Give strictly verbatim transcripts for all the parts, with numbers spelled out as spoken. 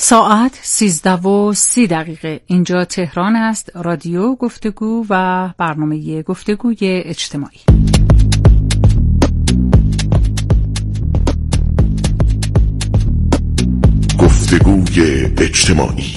ساعت سیزده و سی دقیقه. اینجا تهران است. رادیو گفتگو و برنامه گفتگوی اجتماعی. گفتگوی اجتماعی.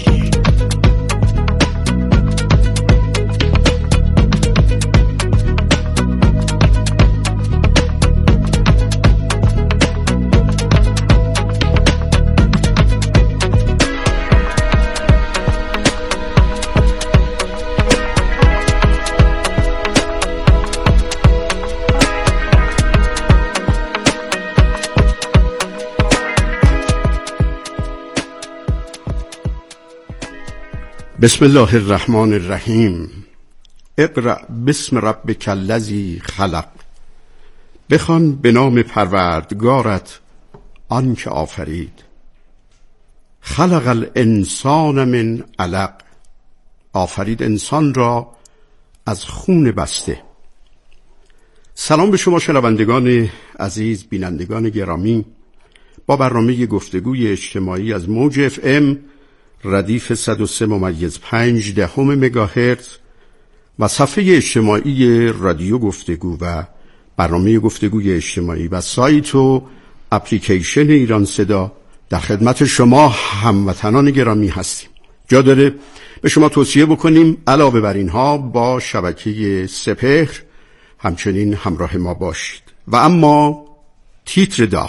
بسم الله الرحمن الرحیم. اقرأ بسم ربک الذی خلق. بخوان به نام پروردگارت آن که آفرید. خلق الانسان من علق. آفرید انسان را از خون بسته. سلام به شما شنوندگان عزیز، بینندگان گرامی. با برنامه گفتگوی اجتماعی از موج اف ام ردیف صد و سه ممیز پنج دهم مگاهرتز و صفحه اجتماعی رادیو گفتگو و برنامه گفتگوی اجتماعی و سایت و اپلیکیشن ایران صدا در خدمت شما هموطنان گرامی هستیم. جا داره به شما توصیه بکنیم علاوه بر اینها با شبکه سپهر همچنین همراه ما باشید. و اما تیتر داغ.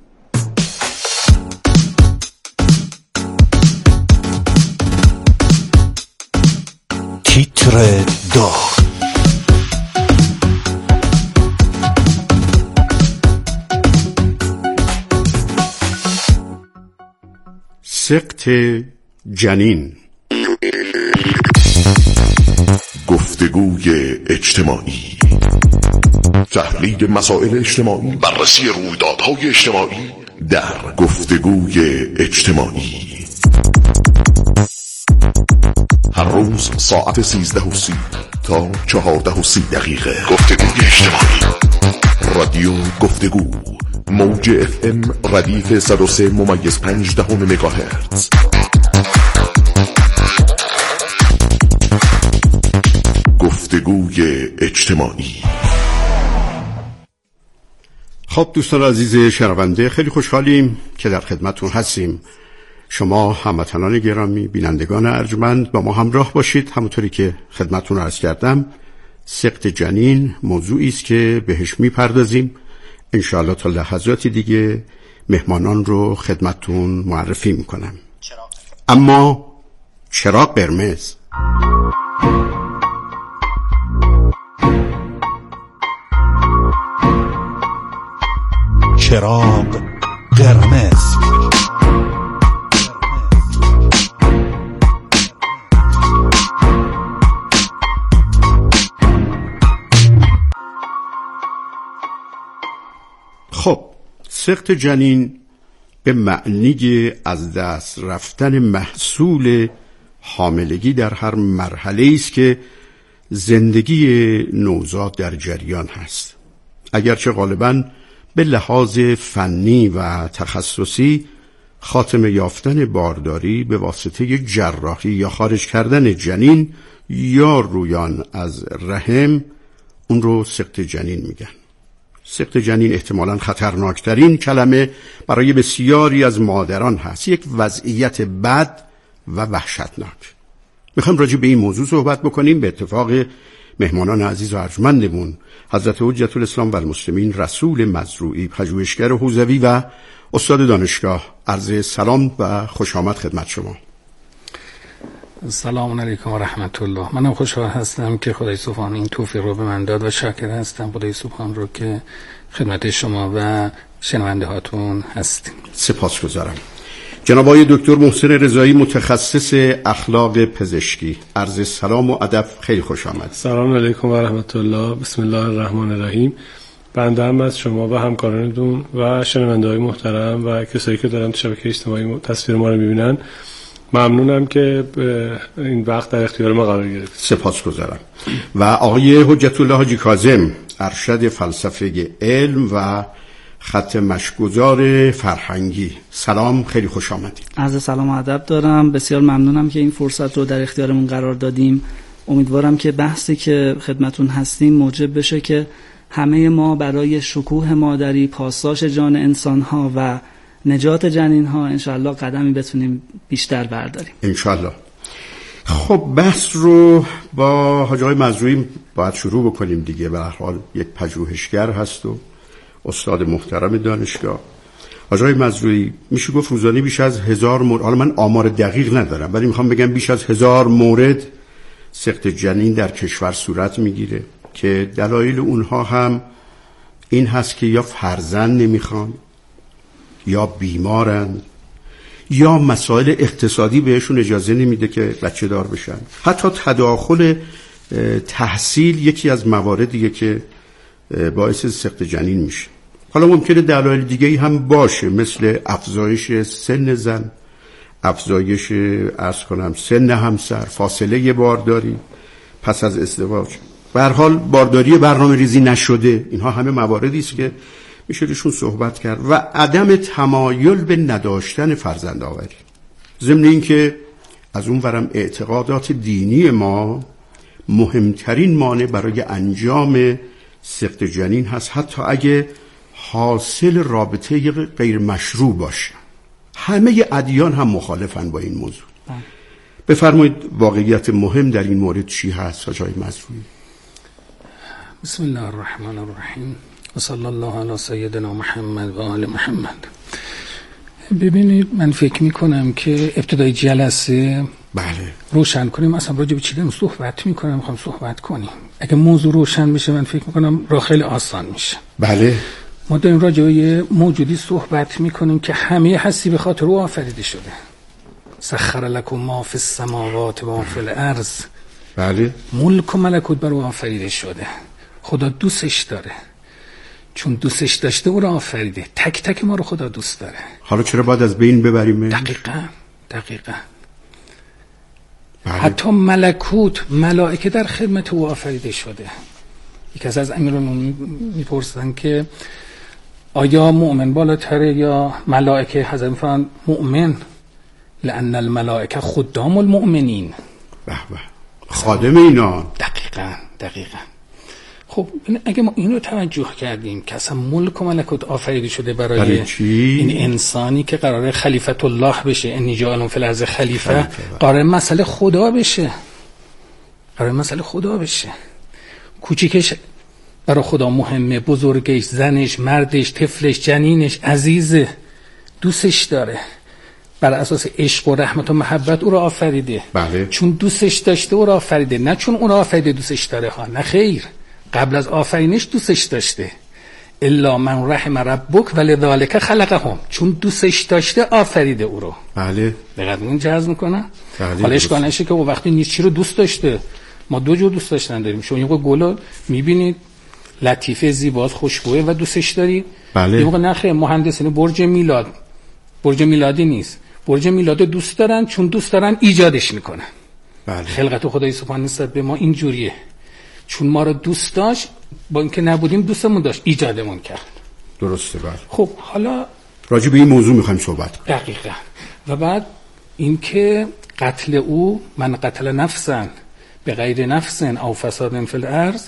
تیتر داغ. سقط جنین. گفتگوی اجتماعی. تحلیل مسائل اجتماعی، بررسی رویدادهای اجتماعی در گفتگوی اجتماعی. هر روز ساعت سیزده و سی تا چهارده و سی دقیقه. گفتگوی اجتماعی. رادیو گفتگو. موج اف ام ردیف صد و سه ممیز پنج دهم مگاهرتز. گفتگوی اجتماعی. خب دوستان عزیز شنونده، خیلی خوشحالیم که در خدمتون هستیم. شما هموطنان گرامی، بینندگان ارجمند، با ما همراه باشید. همونطوری که خدمتتون عرض کردم، سقط جنین موضوعی است که بهش میپردازیم. انشاءالله تا لحظاتی دیگه مهمانان رو خدمتتون معرفی میکنم. اما چراغ قرمز. چراغ قرمز. خب، سقط جنین به معنی از دست رفتن محصول حاملگی در هر مرحله است که زندگی نوزاد در جریان هست. اگرچه غالباً به لحاظ فنی و تخصصی خاتمه یافتن بارداری به واسطه جراحی یا خارج کردن جنین یا رویان از رحم اون رو سقط جنین میگن. سقط جنین احتمالاً خطرناکترین کلمه برای بسیاری از مادران هست. یک وضعیت بد و وحشتناک. میخوایم راجع به این موضوع صحبت بکنیم. به اتفاق مهمانان عزیز و ارجمندمون حضرت حجت الاسلام و المسلمین رسول مزروعی، پژوهشگر حوزوی و استاد دانشگاه، عرض سلام و خوش آمد خدمت شما. سلام علیکم و رحمت الله. منم خوشحال هستم که خدای سبحان این توفیق رو به من داد و شاکر هستم خدای سبحان رو که خدمت شما و شنونده هاتون هستیم. سپاسگزارم. جناب آقای دکتر محسن رضایی، متخصص اخلاق پزشکی، عرض سلام و ادب، خیلی خوش آمد. سلام علیکم و رحمت الله. بسم الله الرحمن الرحیم. بنده هم از شما و همکارانتون و شنونده‌های محترم و کسایی که دارن تو شبکه اجتماعی تصویر ما رو می‌بینن ممنونم که این وقت در اختیار ما قرار گرفت. سپاسگزارم. و آقای حجت الله حاجی کاظم، ارشد فلسفه علم و خط مشگذار فرهنگی. سلام، خیلی خوش آمدید. عرض سلام و ادب دارم. بسیار ممنونم که این فرصت رو در اختیارمون قرار دادیم. امیدوارم که بحثی که خدمتون هستیم موجب بشه که همه ما برای شکوه مادری، پاسداشت جان انسان‌ها و نجات جنین‌ها انشاءالله قدمی بتونیم بیشتر برداریم. انشاءالله. خب بحث رو با حاج آقای مزروعی باید شروع بکنیم دیگه. به هر حال یک پژوهشگر هست و استاد محترم دانشگاه. حاج آقای مزروعی میشه گفت روزانه بیش از هزار مورد، حالا من آمار دقیق ندارم ولی میخوام بگم بیش از هزار مورد سقط جنین در کشور صورت میگیره که دلایل اونها هم این هست که یا فرزند نمیخوان، یا بیمارن، یا مسائل اقتصادی بهشون اجازه نمیده که بچه دار بشن. حتی تداخل تحصیل یکی از مواردیه که باعث سقط جنین میشه. حالا ممکنه دلایل دیگه‌ای هم باشه، مثل افزایش سن زن، افزایش عرض کنم سن همسر، فاصله بارداری پس از ازدواج، به هر حال بارداری برنامه ریزی نشده. اینها همه مواردی است که میشه روشون صحبت کرد و عدم تمایل به نداشتن فرزند آوری. ضمن این که از اون ورم اعتقادات دینی ما مهمترین مانع برای انجام سقط جنین هست، حتی اگه حاصل رابطه غیر مشروع باشه. همه ادیان هم مخالفن با این موضوع. بفرمایید واقعیت مهم در این مورد چی هست حاج آقای مزروعی؟ بسم الله الرحمن الرحیم و صلی الله علی سیدنا محمد و آل محمد. ببینید من فکر میکنم که ابتدای جلسه بله روشن کنیم اصلا راجع به چی داریم صحبت میکنم، میخوام صحبت کنیم. اگه موضوع روشن بشه من فکر میکنم راه خیلی آسان میشه. بله ما داریم راجع به یه موجودی صحبت میکنیم که همه هستی به خاطر او آفریده شده. سخر لکم ما فی السماوات و ما فی الارض. بله ملک و ملکوت بر او آفریده شده. خدا دوستش داره، چون دوستش داشته او را آفریده. تک تک ما رو خدا دوست داره. حالا چرا باید از بین ببریم؟ دقیقاً دقیقاً بله. حتی ملکوت، ملائکه در خدمت او آفریده شده. یکی از از امیرالمومنین میپرسن که آیا مؤمن بالاتره یا ملائکه؟ حضرت میفرمایند مؤمن، لأن الملائکه خدام المؤمنین. به به، خادم اینا. دقیقاً دقیقاً. خب اگه ما اینو توجه کردیم که اصلا ملک و ملکوت آفریده شده برای, برای این انسانی که قراره خلیفت الله بشه، انی جاعل فی الارض خلیفه، قراره مسئله خدا بشه، قراره مسئله خدا بشه. کوچیکش برای خدا مهمه، بزرگش، زنش، مردش، طفلش، جنینش عزیزه، دوستش داره. بر اساس عشق و رحمت و محبت او را آفریده. بله. چون دوستش داشته او را آفریده، نه چون او را آفریده دوستش داره ها، نه خیر. قبل از آفرینش دوستش داشته. الا من رحم ربک ولذالک خلقهم، چون دوستش داشته آفریده او رو. بله. دقیقاً این جذب میکنه. بله. حالا اشکال نشه که وقتی نیست چی رو دوست داشته. ما دو جور دوست داشتن داریم. شما یه گل میبینید لطیفه، زیباست، خوشبوه و دوستش داری. بله. یه موقع نخه مهندسین برج میلاد، برج میلادی نیست، برج میلاد دوست دارن چون دوست دارن ایجادش میکنن. بله. خلقت خدای سبحانه نسبت به ما این جوریه، چون ما رو دوست داشت، با اینکه نبودیم دوستمون داشت، ایجادمون کرد. درسته. بله. خب حالا راجع به این موضوع میخوایم صحبت کنیم. دقیقاً. و بعد اینکه قتل او، من قتل نفسا به غیر نفس او فساد فی الارض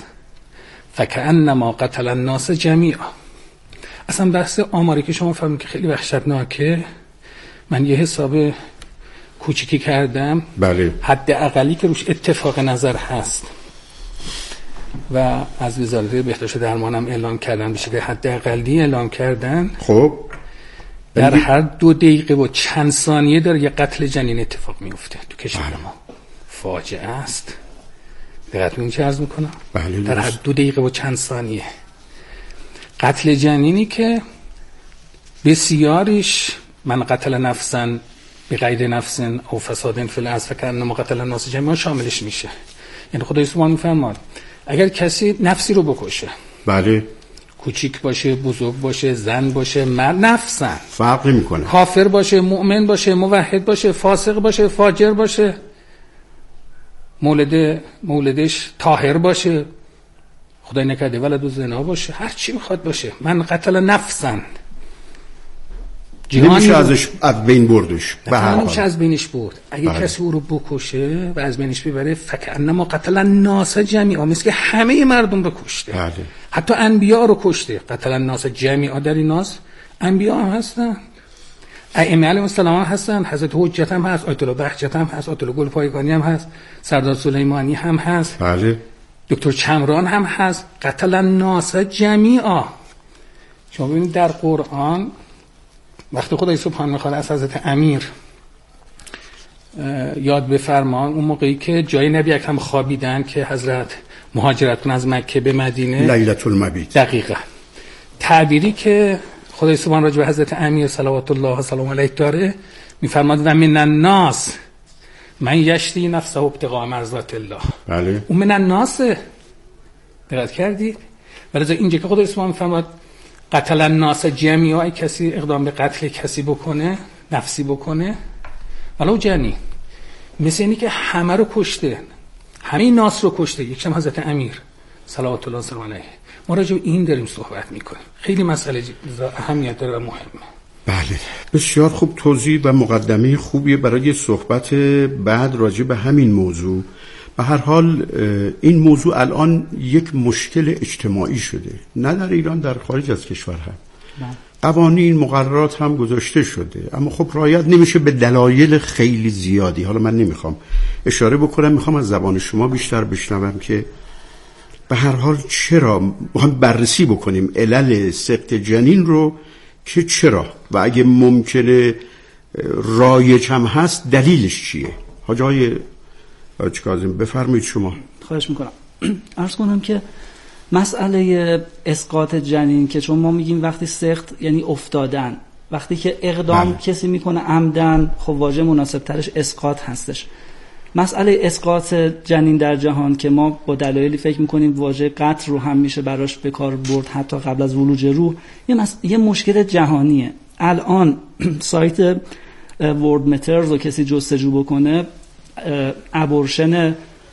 فکأنما قتل الناس جمیعا. اصلا بحث آماری که شما فهمید که خیلی وحشتناکه. من یه حساب کوچیکی کردم. بله. حد اقلی که روش اتفاق نظر هست و از وزارت بهداشت و درمان هم اعلام کردن، بشه که حد اقلی اعلام کردن. خب در هر دو دقیقه و چند ثانیه داره یه قتل جنین اتفاق میفته تو کشور ما. فاجعه است. دقیقاً این چه عرض میکنم؟ بله. در هر دو دقیقه و چند ثانیه قتل جنینی که بسیاریش من قتل نفسا به غیر نفس او فساد فی الارض فکأنما قتل الناس جمیعا شاملش میشه. یعنی خدای سبحانه میفرماد اگر کسی نفسی رو بکشه، بله، کوچیک باشه، بزرگ باشه، زن باشه، مرد، نفسن فرق نمیکنه، کافر باشه، مؤمن باشه، موحد باشه، فاسق باشه، فاجر باشه، مولد مولدش طاهر باشه، خدای نکرده ولد و زنا باشه، هر چی میخواد باشه، من قتل نفسن نمیشه ازش از بین بردش، به هر حال نمیشه از بینش برد. اگه بله. کسی او رو بکشه و از بینش ببره فکأنما قتل الناس جمیعا، مثل که همه مردم رو کشته. بله. حتی انبیا رو کشته. قتل الناس جمیعا، در این ناس انبیا هم هستن، ائمه علیهم السلام هم هستن، حضرت حجت هم هست، آیت الله بهجت هم هست، آیت الله گلپایگانی هم هست، سردار سلیمانی هم هست، بله. دکتر چمران هم هست. قتل الناس جمیعا. شما ببینید در قرآن وقتی خدای سبحانه میخواد از حضرت امیر یاد بفرمان، اون موقعی که جای نبی اکرم خوابیدن که حضرت مهاجرت کنن از مکه به مدینه، لیلة المبیت، دقیقاً تعبیری که خدای سبحانه راجع به حضرت امیر صلوات الله و سلام علیه داره، میفرماد و من الناس من یشری نفسه ابتغاء مرضات الله. بله. اون من الناس، دقت کردید؟ ولی اینجا که خدای سبحانه میفرماد قتل الناس جمیعا، ای کسی اقدام به قتل کسی بکنه، نفسی بکنه ولو جنی، مثل اینی که همه رو کشته، همه ناس رو کشته، یکشم حضرت امیر صلوات الله سلام علیه. ما راجع به این داریم صحبت میکنیم، خیلی مسئله اهمیت داره و مهمه. بله، بسیار خوب توضیح و مقدمه خوبیه برای صحبت بعد راجع به همین موضوع. به هر حال این موضوع الان یک مشکل اجتماعی شده، نه در ایران، در خارج از کشور هم قوانین مقررات هم گذاشته شده، اما خب رعایت نمیشه به دلایل خیلی زیادی. حالا من نمیخوام اشاره بکنم، میخوام از زبان شما بیشتر بشنوم که به هر حال چرا میخوام بررسی بکنیم علل سقط جنین رو، که چرا و اگه ممکنه رایج هم هست دلیلش چیه. حاج آقای حاج کاظم بفرمایید شما. خواهش میکنم. عرض کنم که مسئله اسقاط جنین که چون ما میگیم وقتی سقط یعنی افتادن، وقتی که اقدام بله. کسی میکنه عمدن، خب واژه مناسب ترش اسقاط هستش. مسئله اسقاط جنین در جهان که ما با دلایلی فکر میکنیم واژه قتل رو هم میشه براش به کار برد حتی قبل از ولوج روح، یه, مس... یه مشکل جهانیه. الان سایت ورد مترز رو کسی جستجو بکنه، ابورشن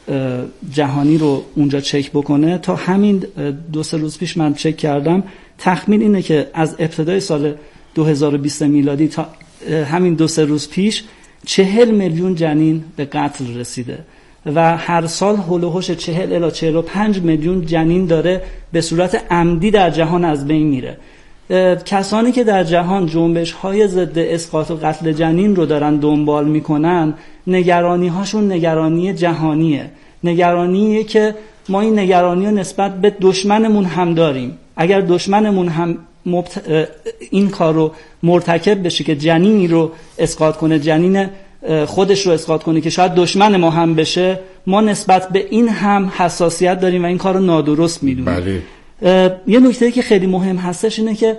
جهانی رو اونجا چک بکنه، تا همین دو سه روز پیش من چک کردم، تخمین اینه که از ابتدای سال دو هزار و بیست میلادی تا همین دو سه روز پیش چهل میلیون جنین به قتل رسیده و هر سال هول و هوش چهل الی چهل و پنج میلیون جنین داره به صورت عمدی در جهان از بین میره. کسانی که در جهان جنبش های ضد اسقاط و قتل جنین رو دارن دنبال میکنن، نگرانی هاشون نگرانی جهانیه، نگرانیه که ما این نگرانی رو نسبت به دشمنمون هم داریم. اگر دشمنمون هم مبت... این کار رو مرتکب بشه که جنینی رو اسقاط کنه، جنین خودش رو اسقاط کنه که شاید دشمن ما هم بشه، ما نسبت به این هم حساسیت داریم و این کار رو نادرست میدونیم. بله. یه نکته که خیلی مهم هستش اینه که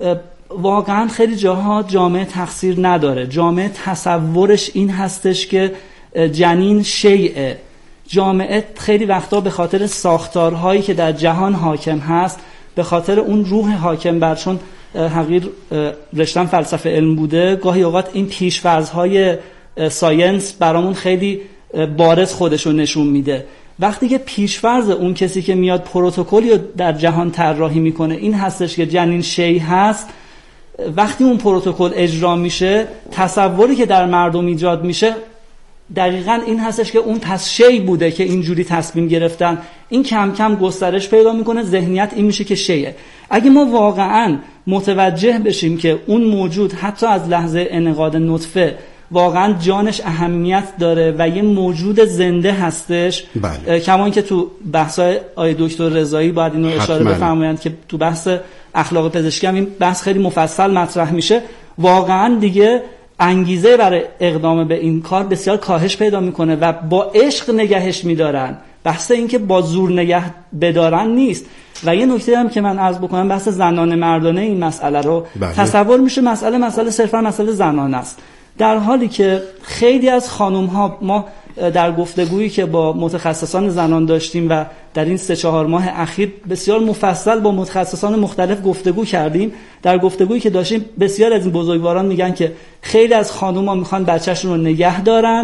واقعا خیلی جاها جامعه تقصیر نداره. جامعه تصورش این هستش که جنین شیئه. جامعه خیلی وقتا به خاطر ساختارهایی که در جهان حاکم هست، به خاطر اون روح حاکم بر، چون حقیر رشتم فلسفه علم بوده، گاهی اوقات این پیش‌فرض‌های ساینس برامون خیلی بارز خودشو نشون میده. وقتی که پیش‌فرض اون کسی که میاد پروتکلی رو در جهان طراحی میکنه این هستش که جنین شی هست، وقتی اون پروتکل اجرا میشه، تصوری که در مردم ایجاد میشه دقیقاً این هستش که اون پس شی بوده که اینجوری تصمیم گرفتن. این کم کم گسترش پیدا میکنه، ذهنیت این میشه که شیه. اگه ما واقعاً متوجه بشیم که اون موجود حتی از لحظه انعقاد نطفه واقعا جانش اهمیت داره و یه موجود زنده هستش، بله. کما اینکه تو بحث‌های آقای دکتر رضایی باید اینو اشاره بفرمایند که تو بحث اخلاق پزشکی هم این بحث خیلی مفصل مطرح میشه، واقعا دیگه انگیزه برای اقدام به این کار بسیار کاهش پیدا میکنه و با عشق نگهش میدارن. بحث این که با زور نگه بدارن نیست. و یه نکته هم که من عرض بکنم، بحث زنانه مردانه این مسئله رو بله. تصور میشه مسئله مسئله صرفا مسئله زنانه است، در حالی که خیلی از خانم ها، ما در گفتگویی که با متخصصان زنان داشتیم و در این سه چهار ماه اخیر بسیار مفصل با متخصصان مختلف گفتگو کردیم، در گفتگویی که داشتیم بسیار از این بزرگواران میگن که خیلی از خانم ها میخوان بچه‌شون رو نگه دارن،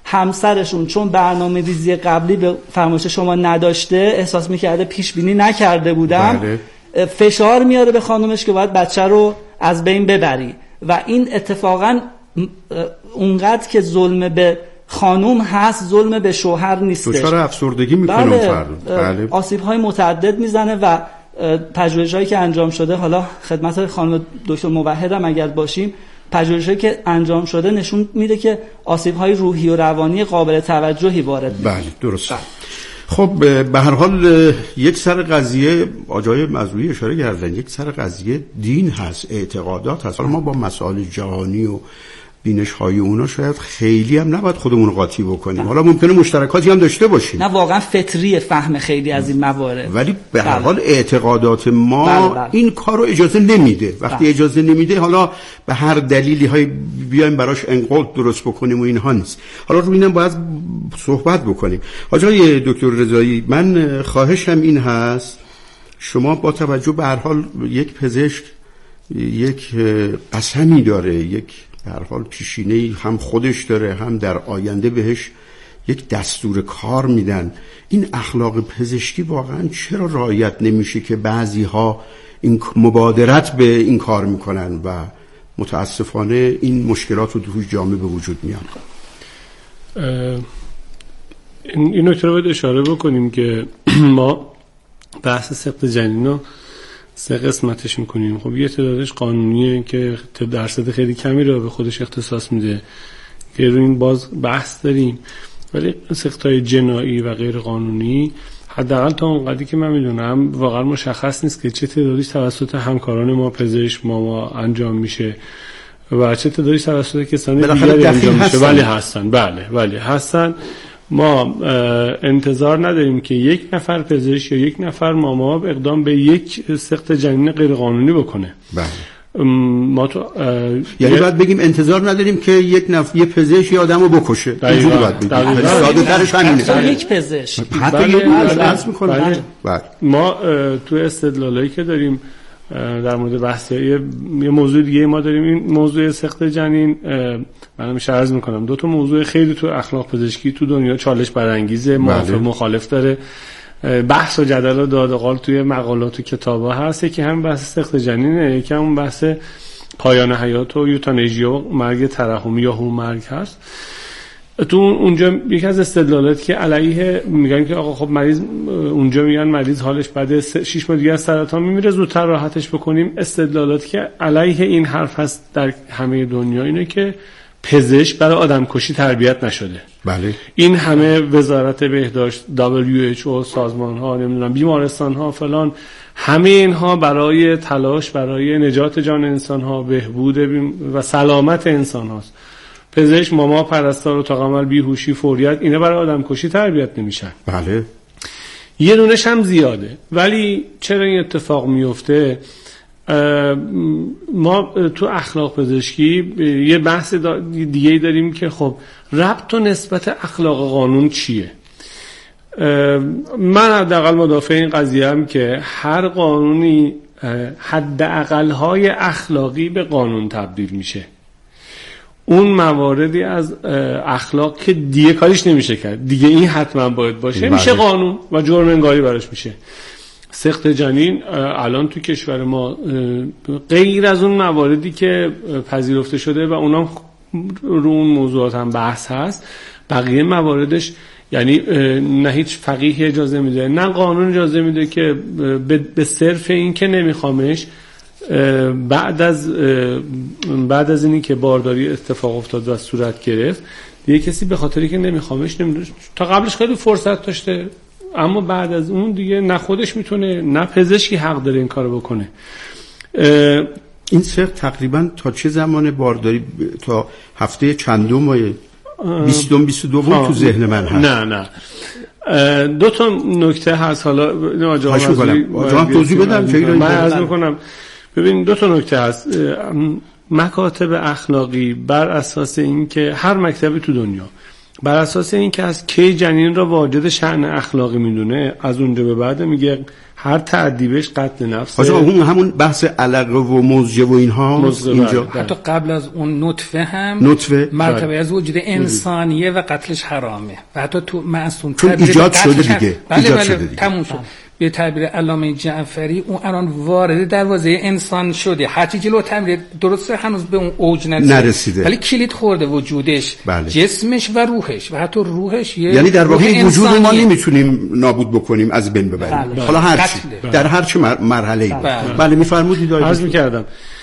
همسرشون چون برنامه ریزی قبلی به فرمایش شما نداشته، احساس میکرده پیش بینی نکرده بودم، بله. فشار میاره به خانومش که باید بچه رو از بین ببری و این اتفاقا اونقدر که ظلم به خانوم هست ظلم به شوهر نیستش. دچار افسردگی میکنه بله. اون فرد. بله. آسیب‌های متعدد میزنه و پژوهش‌هایی که انجام شده، حالا خدمت خانم دکتر موحدم اگر باشیم، پژوهش‌هایی که انجام شده نشون میده که آسیب‌های روحی و روانی قابل توجهی وارد میشه. بله درست. خب به هر حال یک سر قضیه آقای مزروعی اشاره کردن، یک سر قضیه دین هست، اعتقادات هست. حالا ما با مسائل جهانی و بینش های اونا شاید خیلی هم نباید خودمون قاطی بکنیم. حالا ممکنه مشترکاتی هم داشته باشیم، نه واقعا فطری فهم خیلی از این موارد، ولی به هر حال اعتقادات ما بله بله. این کارو اجازه نمیده. وقتی بله. اجازه نمیده، حالا به هر دلیلی های بیایم براش انقلاب درست بکنیم و اینها نیست. حالا رو اینم باید صحبت بکنیم. آقای دکتر رضایی، من خواهشم این هست شما با توجه به هر حال یک پزشک یک قسمی داره، یک به هر حال پیشینه‌ای هم خودش داره، هم در آینده بهش یک دستور کار میدن. این اخلاق پزشکی واقعا چرا رعایت نمیشه که بعضی ها این مبادرت به این کار میکنن و متاسفانه این مشکلات رو توی جامعه به وجود میان؟ این نکته رو باید اشاره بکنیم که ما بحث سقط جنین رو سه قسمتش میکنیم. خب یه تعدادش قانونیه که درصد خیلی کمی رو به خودش اختصاص میده که روی این باز بحث داریم، ولی سقط‌های جنایی و غیر قانونی حداقل تا اونقدری که من میدونم واقعا مشخص نیست که چه تعدادی توسط همکاران ما پزشک ما, ما انجام میشه و چه تعدادی توسط کسانی دیگری انجام میشه. ولی هستن، بله ولی هستن. ما انتظار نداریم که یک نفر پزشک یا یک نفر ماما اقدام به یک سقط جنین غیر قانونی بکنه. بله. ما تو یعنی باید بگیم انتظار نداریم که یک نفر یه پزشک یه آدمو بکشه. اینجوری باید بگیم. ساده ترش همینه. یک پزشک. حتی یک عرض می‌کنم. ما تو استدلالایی که داریم در مورد بحث یه موضوع دیگه ما داریم، این موضوع سقط جنین. من همیشه عرض میکنم دو تا موضوع خیلی تو اخلاق پزشکی تو دنیا چالش برانگیزه، موافق مخالف داره، بحث و جدل و داد و قال توی مقالات و کتابا هست. یکی هم بحث سقط جنینه، یکی هم بحث پایان حیات و یوتانژیا و مرگ ترحمی یا هم مرگ هست. تو اونجا یکی از استدلالات که علیه میگن که آقا خب مریض اونجا میگن مریض حالش بعد شش ماه دیگه از سرطان میمیره، زودتر راحتش بکنیم. استدلالات که علیه این حرف هست در همه دنیا اینه که پزشک برای آدمکشی تربیت نشده. بله. این همه وزارت بهداشت، دبلیو اچ او، سازمان ها، نمیدونم بیمارستان ها فلان، همه اینها برای تلاش برای نجات جان انسان ها، بهبود و سلامت انسان هاست. پزشک، ماما، پرستار، اتاق عمل، بیهوشی، فوریت، اینا برای آدمکشی تربیت نمیشن. بله. یه دونش هم زیاده. ولی چرا این اتفاق میفته؟ ما تو اخلاق پزشکی یه بحث دیگه داریم که خب ربط و نسبت اخلاق قانون چیه؟ من حداقل مدافع این قضیه هم که هر قانونی حداقل‌های اخلاقی به قانون تبدیل میشه. اون مواردی از اخلاق که دیگه کاریش نمیشه کرد، دیگه این حتما باید باشه، بله. میشه قانون و جرم انگاری براش میشه. سقط جنین الان تو کشور ما غیر از اون مواردی که پذیرفته شده و اونا رو اون موضوعات هم بحث هست، بقیه مواردش یعنی نه هیچ فقیه اجازه میده نه قانون اجازه میده که به صرف این که نمیخوامش بعد از بعد از اینی که بارداری اتفاق افتاد و صورت گرفت دیگه کسی به خاطری که نمیخوامش نمیدونه. تا قبلش خیلی فرصت داشته، اما بعد از اون دیگه نه خودش میتونه نه پزشکی حق داره این کارو بکنه. این سقط تقریبا تا چه زمان بارداری؟ تا هفته چندم؟ بیستم بیست و دوم تو ذهن من هست. نه نه دو تا نکته هست. حالا آجام توضیح بدم. من عرض میکنم ببین دو تا نکته هست. مکاتب اخلاقی بر اساس این که هر مکتبی تو دنیا بر اساس این که از کی جنین را واجد شأن اخلاقی میدونه، از اونجا به بعد میگه هر تعدی بهش قتل نفسه. آقا اون همون بحث علقه و مزجه و اینها اینجا حتی قبل از اون نطفه هم نطفه مرتبه از وجود انسانیه و قتلش حرامه و حتی تو معصوم چون ایجاد شده دیگه. بله ایجاد بله شده دیگه. تموم شد. به تعبیر علامه جعفری اون الان وارد دروازه انسان شده، هرچی جلوتر میره درسته هنوز به اون اوج نرسیده ولی کلید خورده وجودش، بله. جسمش و روحش و حتی روحش یه یعنی در واقع وجود ما نمیتونیم نابود بکنیم، از بین ببریم. بله. حالا هر چی در هر چه مرحله‌ای. بله, بله میفرمودید. عرض می‌کردم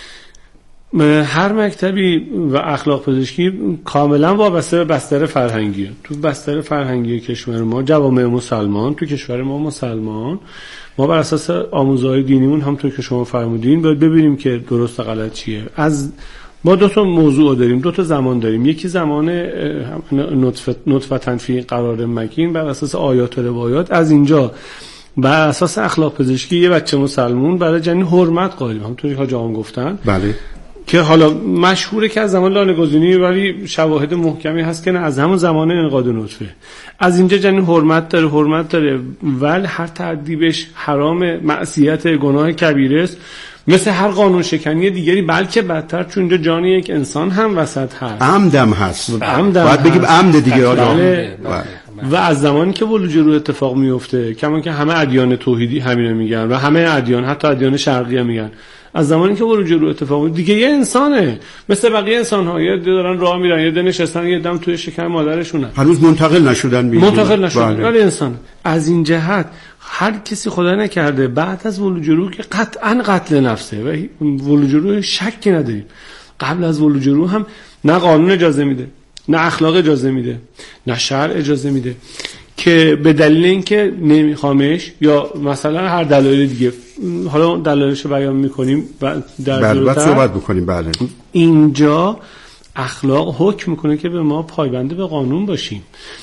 هر مکتبی و اخلاق پزشکی کاملا وابسته به بستر فرهنگیه. تو بستر فرهنگی کشور ما، جوامع مسلمان، تو کشور ما مسلمان، ما بر اساس آموزهای دینیمون هم تو که شما فرمودین باید ببینیم که درست و غلط چیه. از ما دو تا موضوع داریم، دو تا زمان داریم. یکی زمان نطفه نطفه فی قرار مکین بر اساس آیات و روایات. از اینجا بر اساس اخلاق پزشکی یه بچه مسلمون برای جنین حرمت قائلیم، همونطوری که حاج آقا گفتن. بله. که حالا مشهوره که از زمان لانه گزینی، ولی شواهد محکمی هست که نه، از همون زمان انقاذ نطفه از اینجا جنین حرمت داره حرمت داره ولی هر تعدی بهش حرام، معصیت، گناه کبیره است، مثل هر قانون شکنی دیگری، بلکه بدتر چون اینجا جان یک انسان هم وسط هست، عمدم هست، عمدم باید بگیم عمد دیگه. بله. و از زمانی که ولوج رو اتفاق میفته، کما که همه ادیان توحیدی همینو میگن و همه ادیان حتی ادیان شرقی هم میگن، از زمانی که ولوج رو اتفاق میفته دیگه یه انسانه مثل بقیه انسان‌ها، یه دارن راه میرن، یه دونه نشستن، یه دم توی شکم مادرشونه، هنوز منتقل نشدن بیرون، منتقل نشدن، ولی انسان. از این جهت هر کسی خدا نکرده بعد از ولوج رو که قطعاً قتل نفسه و ولوج رو شکی نداریم. قبل از ولوج رو هم نه قانون اجازه میده، نه اخلاق اجازه میده، نه شرع اجازه میده، که به دلیل اینکه نمیخوامش یا مثلا هر دلایل دیگه، حالا دلایلشو بیان میکنیم در بعد صحبت بکنیم. بله. اینجا اخلاق حکم میکنه که به ما پایبنده به قانون باشیم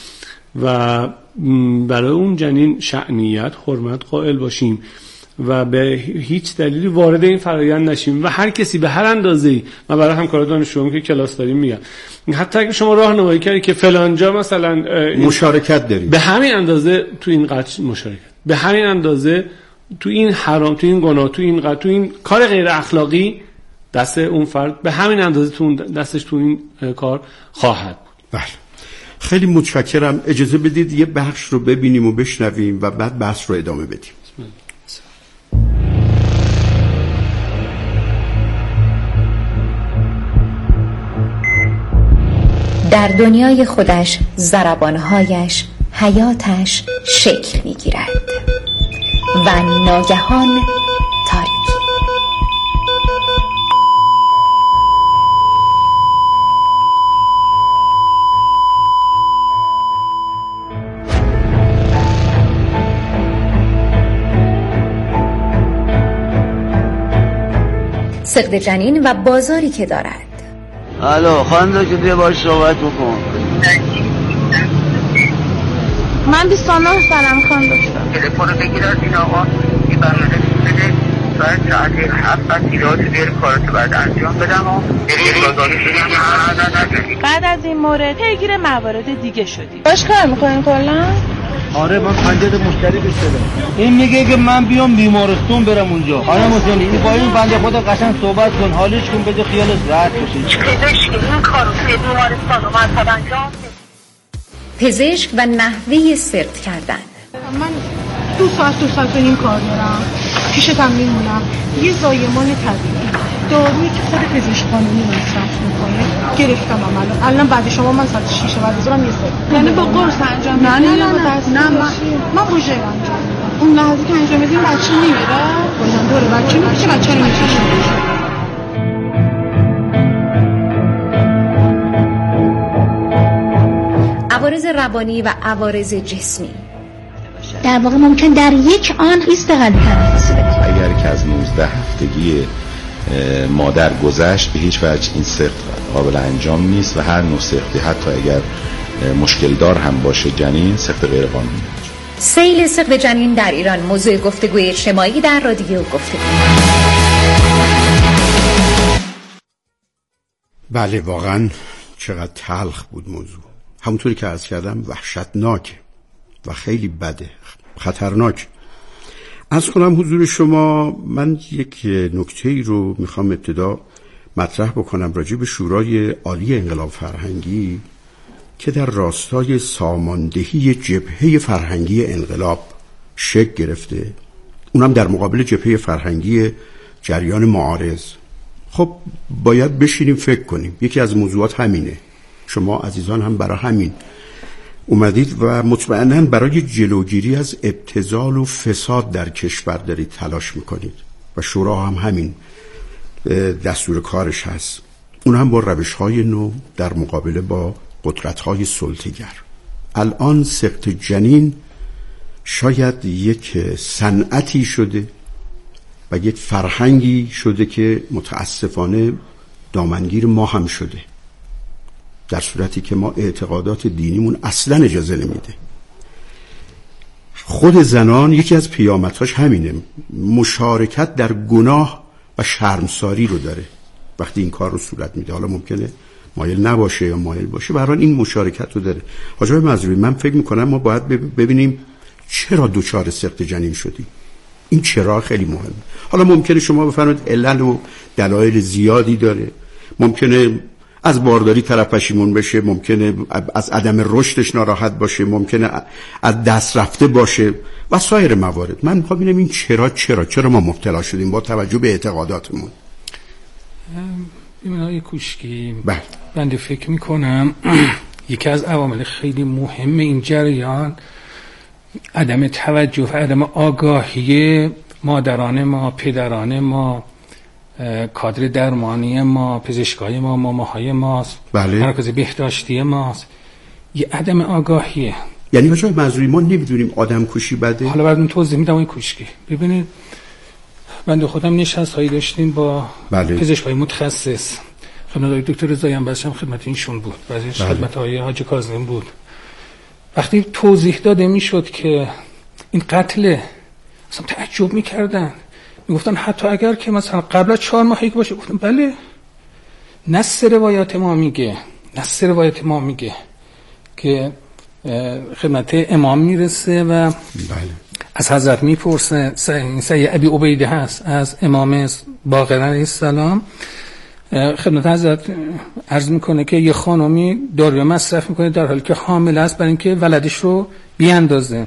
و برای اون جنین شأنیت، حرمت قائل باشیم و به هیچ دلیلی وارد این فرآیند نشیم و هر کسی به هر اندازه‌ای، من برای همکاران دانشجویان که کلاس داریم میگم، حتی اگه شما راهنمایی کردی که فلان جا مثلا مشارکت دارید، به همین اندازه تو این قتل مشارکت، به همین اندازه تو این حرام، تو این گناه، تو این قتل، تو این کار غیر اخلاقی دست اون فرد به همین اندازه تو اون دستش تو این کار خواهد بود. بله. خیلی متشکرم. اجازه بدید یه بخش رو ببینیم و بشنویم و بعد بحث رو ادامه بدیم. در دنیای خودش ضربانهایش، حیاتش شکل می‌گیرد و ناگهان تاریکی. سقط جنین و بازاری که دارد. الو خانم دکتر بیا باهاش صحبت بکن. من بیست و نه سالم خانم دکتر. تلفن رو بگیر از این آقا این برنامه بده ساعت ساعت هفت بعد تیلات بیاری کاراتو بعد انجام بدم و بعد از این مورد پیگیر موارد دیگه شدی. باش کار میکنین کلا؟ آره من پنجاه مشتری بشدم. این میگه که من بیام بیمارستان برم اونجا. آره مسئول این با این بنده خدا قشنگ صحبت کن، حالش کن، بده خیالش راحت بشه. پزشک این کارو توی بیمارستان اومد انجام بده. پزشک و نحوه سرد کردن. من دو ساعت دو ساعت این کار دارم، پیشتم میمونم. یه زایمان طبیعی دارویی که خود پزشک قانونی مصرف میکنه گرفتم عملا. الان بعد شما من ساعت شش بعد بذارم یه ساعت. یعنی با قرص انجام میدم؟ نه نه نه نه من من بوژه انجام میدم. اون لحظه که انجام میدیم بچه نمیره. بازم دور بچه میشه، بچه رو میکشه. عوارض روانی و عوارض جسمی. در واقع ممکن در یک آن استقلالی تنفسی بده. اگر که از نوزده هفتگی مادر گذشت به هیچ وجه این سقط قابل انجام نیست و هر نوع سقطی حتی اگر مشکل دار هم باشه جنین سقط غیر قانونی. سیل سقط جنین در ایران موضوع گفتگوی اجتماعی در رادیو گفتگو. بله واقعا چقدر تلخ بود موضوع. همونطوری که عرض کردم وحشتناک و خیلی بده، خطرناک. عرض کنم حضور شما، من یک نکته‌ای رو میخوام ابتدا مطرح بکنم راجع به شورای عالی انقلاب فرهنگی که در راستای ساماندهی جبهه فرهنگی انقلاب شکل گرفته، اونم در مقابل جبهه فرهنگی جریان معارض. خب باید بشینیم فکر کنیم. یکی از موضوعات همینه. شما عزیزان هم برای همین اومدید و مطمئناً برای جلوگیری از ابتذال و فساد در کشور دارید تلاش میکنید و شورا هم همین دستور کارش هست. اون هم با روش‌های نو در مقابله با قدرت‌های سلطه‌گر. الان سقط جنین شاید یک صنعتی شده و یک فرهنگی شده که متاسفانه دامنگیر ما هم شده، در صورتی که ما اعتقادات دینیمون اصلا اجازه نمیده. خود زنان یکی از پیامدهاش همینه، مشارکت در گناه و شرمساری رو داره وقتی این کار رو صورت میده. حالا ممکنه مایل نباشه یا مایل باشه، به هر حال این مشارکت رو داره. حاج آقای مظلومی، من فکر میکنم ما باید ببینیم چرا دوچار سقط جنین شدیم. این چرا خیلی مهمه. حالا ممکنه شما بفرمایید علل و دلایل زیادی داره، ممکنه از بارداری طرف پشیمون بشه، ممکنه از عدم رشدش ناراحت باشه، ممکنه از دست رفته باشه و سایر موارد. من میخوام ببینم این چرا چرا چرا ما مبتلا شدیم با توجه به اعتقاداتمون. ببین آقای کوشکی، بله، من فکر میکنم یکی از عوامل خیلی مهم این جریان عدم توجه و عدم آگاهی مادران ما، پدران ما، کادر درمانی ما، پزشکای ما، ماماهای ماست، بله، مرکز بهداشتی ماست. یه عدم آگاهیه. یعنی بچه مزروی ما نمیدونیم آدم کشی بده. حالا براتون توضیح میدم این کوشکی. ببینید بنده خودم نشست هایی داشتیم با بله. پزشکای متخصص، خدمت دکتر رضایی هم باشم خدمت اینشون بود، بعضیش بله. خدمت های حاج کاظم بود. وقتی توضیح داده میشد که این قتل، اصلا تعجب میکردن، میگفتن حتی اگر که مثلا قبل از چهار ماهی که باشه. گفتم بله، نص روایات ما میگه نص روایات ما میگه که خدمت امام میرسه و بله. از حضرت میپرسه، سید ابی عبیده هست، از امام باقر علیه السلام خدمت حضرت عرض میکنه که یه خانمی دارو مصرف میکنه در حالی که حامل است برای اینکه ولدش رو بیاندازه.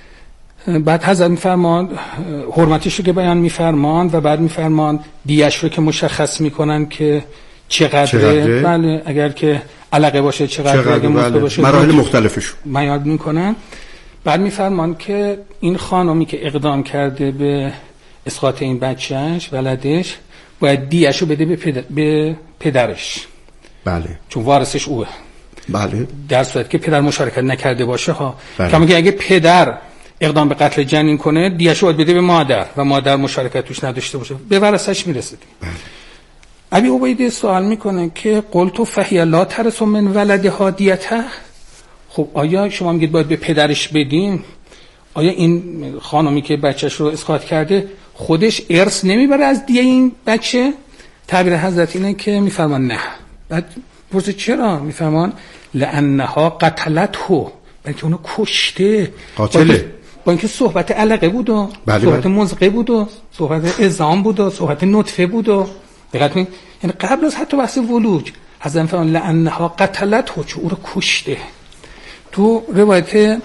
بعد حضرت میفرماند حرمتش رو که بیان میفرماند و بعد میفرماند دیش رو که مشخص میکنن که چقدره, چقدره؟ بله، اگر که علقه باشه چقدره، چقدر اگر بله. باشه مراحل مختلفش بیان میکنن. بعد میفرماند که این خانمی که اقدام کرده به اسقاط این بچهش ولدش باید دیش رو بده به, پدر، به پدرش، بله، چون وارثش اوه، بله، در صورتی که پدر مشارکت نکرده باشه ها. بله. کما که اگه پدر اقدام به قتل جنین کنه دیش رو باید بده به مادر و مادر مشارکت توش نداشته باشه، به ورثه‌اش میرسه. بله. ابی عبیده سوال میکنه که قلت فهی لا ترث من ولدها دیته. خب آیا شما میگید باید به پدرش بدین؟ آیا این خانمی که بچهش رو اسقاط کرده خودش ارث نمیبره از دیه این بچه؟ تعبیر حضرت اینه که میفرمان نه. بعد پرسه چرا؟ میفرمان لانها قتلته، بلکه اونو کشته. قاتله. با اینکه صحبت علقه بود و بله صحبت بله. مزقه بود و صحبت ازام بود و صحبت نطفه بود و دقت کنید، یعنی قبل از حتی بحث ولوج حضرت میفرمان لانها قتلته، چون او رو کشته. تو روایت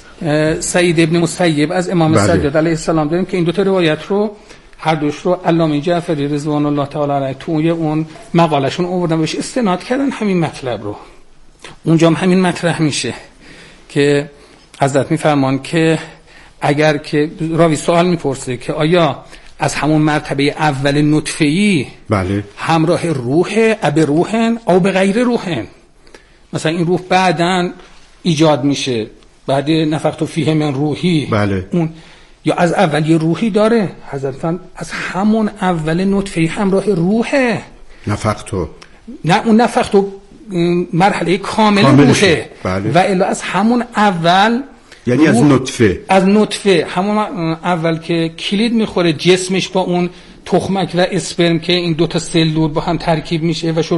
سعید ابن مسیب از امام بله. سجاد علیه السلام داریم که این دو تا روایت رو هر دوش رو علامه جعفری رضوان الله تعالی علیه توی اون مقالشون آوردن بهش استناد کردن همین مطلب رو. اونجا هم همین مطرح میشه که حضرت میفرمان که اگر که راوی سوال میپرسه که آیا از همون مرتبه اول نطفه‌ای بله. همراه روح اب روحن او به غیر روحن، مثلا این روح بعداً ایجاد میشه بعد نفخت فیه من روحی، بله. اون یا از اول یه روحی داره. حضرت از همون اول نطفه همراه روحه نفختو، نه اون نفختو مرحله کامل روحه، بله. و الا از همون اول یعنی از نطفه از نطفه همون اول که کلید میخوره جسمش با اون تخمک و اسپرم که این دوتا سلول با هم ترکیب میشه و